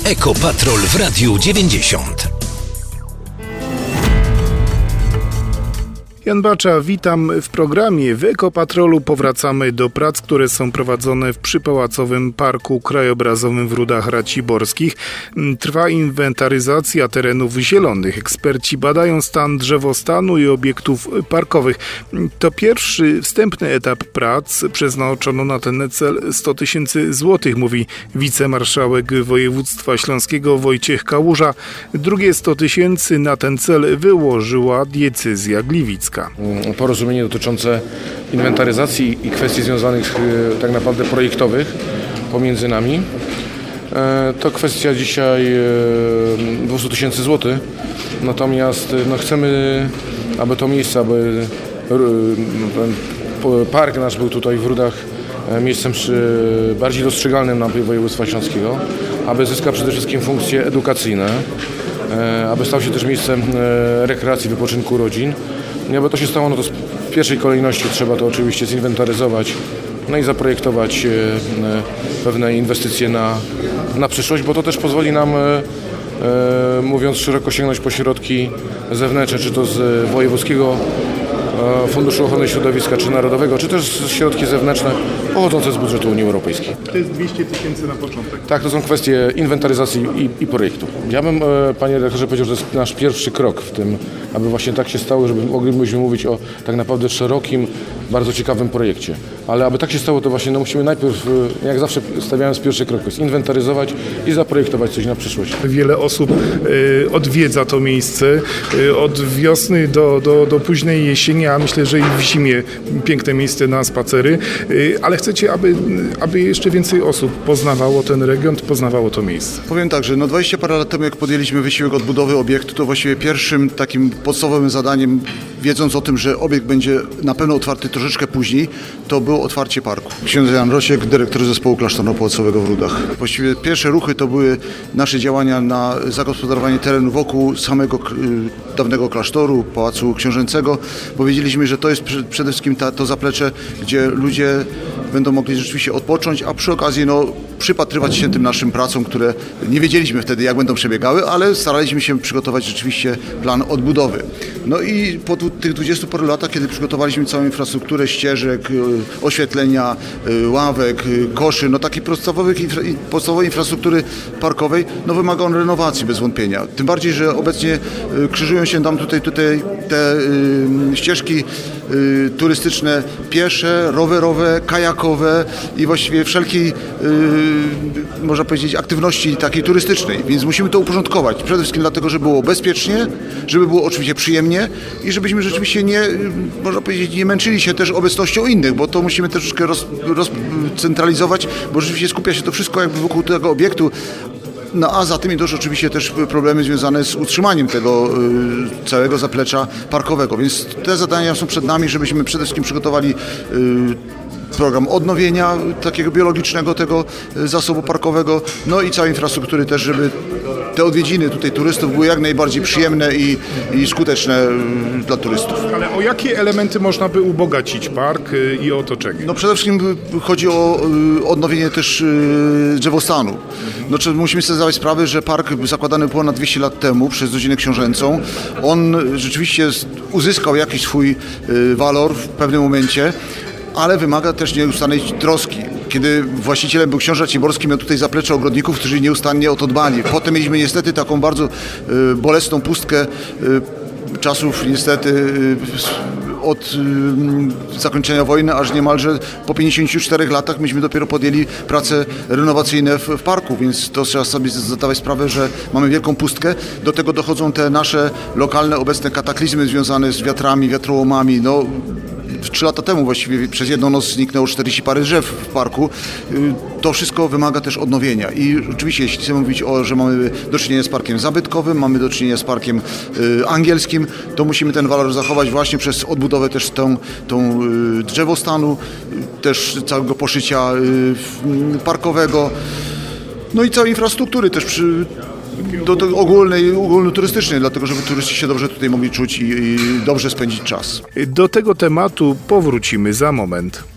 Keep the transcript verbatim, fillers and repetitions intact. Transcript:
Ekopatrol w Radiu dziewięćdziesiąt. Jan Bacza, witam w programie. W Ekopatrolu powracamy do prac, które są prowadzone w przypałacowym Parku Krajobrazowym w Rudach Raciborskich. Trwa inwentaryzacja terenów zielonych. Eksperci badają stan drzewostanu i obiektów parkowych. To pierwszy, wstępny etap prac. Przeznaczono na ten cel sto tysięcy złotych, mówi wicemarszałek województwa śląskiego Wojciech Kałuża. Drugie sto tysięcy na ten cel wyłożyła diecezja gliwicka. Porozumienie dotyczące inwentaryzacji i kwestii związanych tak naprawdę projektowych pomiędzy nami. To kwestia dzisiaj dwieście tysięcy złotych. Natomiast no, chcemy, aby to miejsce, aby park nasz był tutaj w Rudach miejscem bardziej dostrzegalnym na województwa śląskiego, aby zyskał przede wszystkim funkcje edukacyjne, aby stał się też miejscem rekreacji, wypoczynku rodzin. I aby to się stało, no to w pierwszej kolejności trzeba to oczywiście zinwentaryzować, no i zaprojektować pewne inwestycje na, na przyszłość, bo to też pozwoli nam, mówiąc szeroko, sięgnąć po środki zewnętrzne, czy to z wojewódzkiego Funduszu Ochrony Środowiska, czy Narodowego, czy też środki zewnętrzne pochodzące z budżetu Unii Europejskiej. To jest dwieście tysięcy na początek. Tak, to są kwestie inwentaryzacji i, i projektu. Ja bym, panie redaktorze, powiedział, że to jest nasz pierwszy krok w tym, aby właśnie tak się stało, żeby moglibyśmy mówić o tak naprawdę szerokim, bardzo ciekawym projekcie. Ale aby tak się stało, to właśnie no, musimy najpierw, jak zawsze stawiając pierwszy krok, jest inwentaryzować i zaprojektować coś na przyszłość. Wiele osób y, odwiedza to miejsce y, od wiosny do, do, do późnej jesieni, a myślę, że i w zimie piękne miejsce na spacery, y, ale chcecie, aby, aby jeszcze więcej osób poznawało ten region, poznawało to miejsce. Powiem tak, że no dwadzieścia parę lat temu, jak podjęliśmy wysiłek odbudowy obiektu, to właściwie pierwszym takim podstawowym zadaniem, wiedząc o tym, że obiekt będzie na pewno otwarty troszeczkę później, to było otwarcie parku. Ksiądz Jan Rosiek, dyrektor zespołu klasztorno-pałacowego w Rudach. Właściwie pierwsze ruchy to były nasze działania na zagospodarowanie terenu wokół samego y, dawnego klasztoru, Pałacu Książęcego, bo wiedzieliśmy, że to jest przede wszystkim ta, to zaplecze, gdzie ludzie będą mogli rzeczywiście odpocząć, a przy okazji no, przypatrywać się tym naszym pracom, które nie wiedzieliśmy wtedy, jak będą przebiegały, ale staraliśmy się przygotować rzeczywiście plan odbudowy. No i po tych dwudziestu paru latach, kiedy przygotowaliśmy całą infrastrukturę ścieżek, oświetlenia, ławek, koszy, no takiej podstawowej, podstawowej infrastruktury parkowej, no wymaga on renowacji bez wątpienia. Tym bardziej, że obecnie krzyżują się tam tutaj, tutaj te y, ścieżki y, turystyczne piesze, rowerowe, kajakowe i właściwie wszelkiej, y, można powiedzieć, aktywności takiej turystycznej, więc musimy to uporządkować. Przede wszystkim dlatego, żeby było bezpiecznie, żeby było oczywiście przyjemnie i żebyśmy rzeczywiście nie, można powiedzieć, nie męczyli się też obecnością innych, bo to musimy troszeczkę roz, rozcentralizować, bo rzeczywiście skupia się to wszystko jakby wokół tego obiektu. No a za tym idą oczywiście też problemy związane z utrzymaniem tego y, całego zaplecza parkowego, więc te zadania są przed nami, żebyśmy przede wszystkim przygotowali y, program odnowienia takiego biologicznego tego zasobu parkowego, no i całej infrastruktury też, żeby te odwiedziny tutaj turystów były jak najbardziej przyjemne i, i skuteczne y, dla turystów. Ale o jakie elementy można by ubogacić park y, i otoczenie? No przede wszystkim chodzi o y, odnowienie też y, drzewostanu. No, czy musimy sobie zdawać sprawę, że park zakładany ponad dwieście lat temu przez rodzinę książęcą, on rzeczywiście uzyskał jakiś swój y, walor w pewnym momencie, ale wymaga też nieustannej troski. Kiedy właścicielem był książę Raciborski, miał tutaj zaplecze ogrodników, którzy nieustannie o to dbali. Potem mieliśmy niestety taką bardzo y, bolesną pustkę y, czasów niestety y, od y, zakończenia wojny, aż niemalże po pięćdziesięciu czterech latach myśmy dopiero podjęli prace renowacyjne w, w parku, więc to trzeba sobie zdawać sprawę, że mamy wielką pustkę. Do tego dochodzą te nasze lokalne obecne kataklizmy związane z wiatrami, wiatrołomami. No, Trzy lata temu właściwie przez jedną noc zniknęło czterdzieści parę drzew w parku. To wszystko wymaga też odnowienia i oczywiście jeśli chcemy mówić o, że mamy do czynienia z parkiem zabytkowym, mamy do czynienia z parkiem y, angielskim, to musimy ten walor zachować właśnie przez odbudowę też tą, tą y, drzewostanu, y, też całego poszycia y, parkowego, no i całej infrastruktury też przy do, do ogólnej, ogólnoturystycznej, dlatego żeby turyści się dobrze tutaj mogli czuć i, i dobrze spędzić czas. Do tego tematu powrócimy za moment.